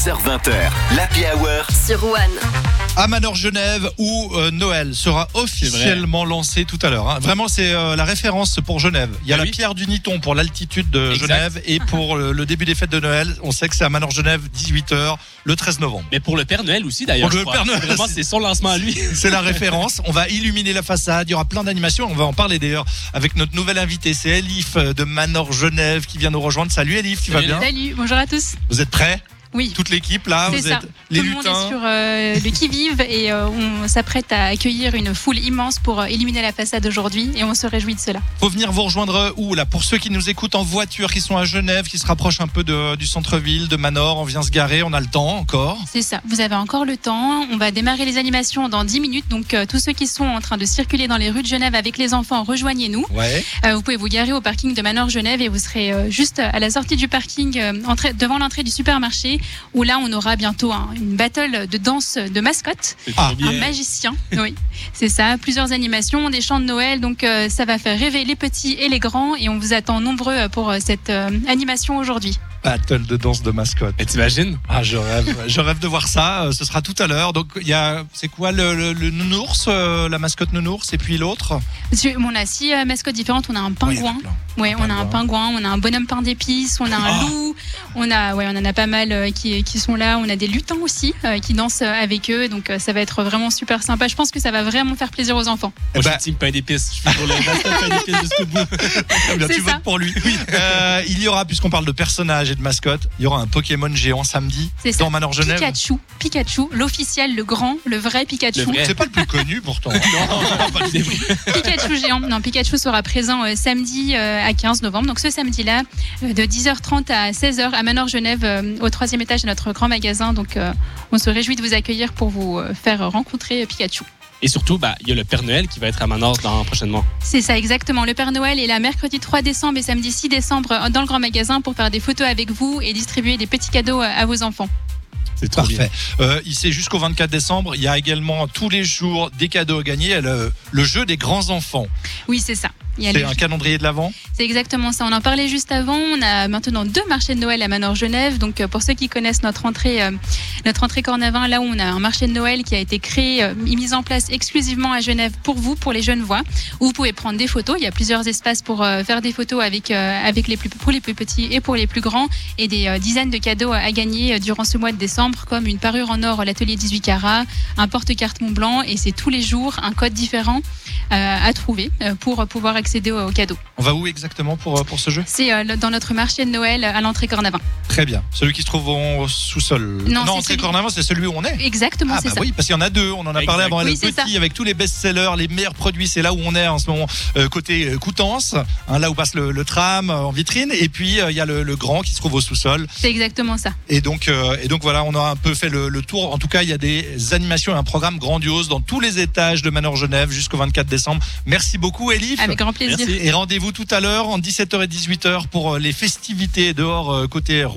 16h20h, l'Happy Hour sur One. À Manor Genève où Noël sera officiellement lancé tout à l'heure. Hein. Vraiment, c'est la référence pour Genève. Il y a la pierre du Niton pour l'altitude de Genève et pour le début des fêtes de Noël, on sait que c'est à Manor Genève, 18h, le 13 novembre. Mais pour le Père Noël aussi d'ailleurs. Pour le Père Noël, vraiment, c'est son lancement à lui. C'est la référence. On va illuminer la façade. Il y aura plein d'animations. On va en parler d'ailleurs avec notre nouvelle invitée. C'est Elif de Manor Genève qui vient nous rejoindre. Salut Elif, tu vas bien? Salut, bonjour à tous. Vous êtes prêts? Oui. Toute l'équipe là, c'est vous ça. êtes les Tout lutins. le monde est sur le qui-vive et on s'apprête à accueillir une foule immense pour illuminer la façade aujourd'hui et on se réjouit de cela. Faut venir vous rejoindre où là? Pour ceux qui nous écoutent en voiture, qui sont à Genève, qui se rapprochent un peu du centre-ville, de Manor, on vient se garer, on a le temps encore. C'est ça, vous avez encore le temps. On va démarrer les animations dans 10 minutes. Donc tous ceux qui sont en train de circuler dans les rues de Genève avec les enfants, rejoignez-nous. Ouais. Vous pouvez vous garer au parking de Manor Genève et vous serez juste à la sortie du parking, devant l'entrée du supermarché, où là on aura bientôt une battle de danse de mascotte, un magicien, oui, c'est ça, plusieurs animations, des chants de Noël, donc ça va faire rêver les petits et les grands et on vous attend nombreux pour cette animation aujourd'hui. Battle de danse de mascotte. Et t'imagines? Ah, je rêve de voir ça. Ce sera tout à l'heure. Donc il y a, c'est quoi le nounours, la mascotte nounours et puis l'autre? On a 6 mascottes différentes. On a un pingouin. Ouais, on a un pingouin, on a un bonhomme pain d'épices, on a un loup, on en a pas mal qui sont là. On a des lutins aussi qui dansent avec eux. Donc ça va être vraiment super sympa. Je pense que ça va vraiment faire plaisir aux enfants. Moi, je suis team pain d'épices. Je suis pour le mascotte pain d'épices jusqu'au bout. Tu votes pour lui. Oui. Il y aura, puisqu'on parle de personnages et de mascottes, il y aura un Pokémon géant samedi dans Manor Genève. Pikachu, l'officiel, le grand, le vrai Pikachu. C'est pas le plus connu pourtant. Pikachu géant. Non, Pikachu sera présent samedi à 15 novembre. Donc ce samedi-là, de 10h30 à 16h à Manor Genève, au 3e étage de notre grand magasin. Donc on se réjouit de vous accueillir pour vous faire rencontrer Pikachu. Et surtout, il y a le Père Noël qui va être à Manor prochainement. C'est ça, exactement. Le Père Noël est là mercredi 3 décembre et samedi 6 décembre dans le grand magasin pour faire des photos avec vous et distribuer des petits cadeaux à vos enfants. C'est parfait. C'est jusqu'au 24 décembre. Il y a également tous les jours des cadeaux à gagner. Le jeu des grands enfants. Oui, c'est ça. C'est un calendrier de l'Avent. C'est exactement ça. On en parlait juste avant. On a maintenant 2 marchés de Noël à Manor Genève. Donc pour ceux qui connaissent notre entrée Cornavin, là où on a un marché de Noël qui a été créé et mis en place exclusivement à Genève pour vous, pour les Genevois, où vous pouvez prendre des photos. Il y a plusieurs espaces pour faire des photos pour les plus petits et pour les plus grands, et des dizaines de cadeaux à gagner durant ce mois de décembre, comme une parure en or l'atelier 18 carats, un porte-carte Montblanc, et c'est tous les jours un code différent à trouver pour pouvoir accéder aux cadeaux. On va où exactement pour ce jeu? C'est dans notre marché de Noël à l'entrée Cornavin. Très bien. Celui qui se trouve au sous-sol. Non, entrée Cornavin, c'est celui où on est. Exactement, c'est ça. Oui, parce qu'il y en a 2. On en a parlé avant. Le petit avec tous les best-sellers, les meilleurs produits. C'est là où on est en ce moment, côté Coutances, là où passe le tram en vitrine. Et puis il y a le grand qui se trouve au sous-sol. C'est exactement ça. Et donc voilà, on a un peu fait le tour. En tout cas, il y a des animations et un programme grandiose dans tous les étages de Manor Genève jusqu'au 24 décembre. Merci beaucoup, Elif. Avec grand plaisir. Merci. Et rendez-vous tout à l'heure en 17h et 18h pour les festivités dehors côté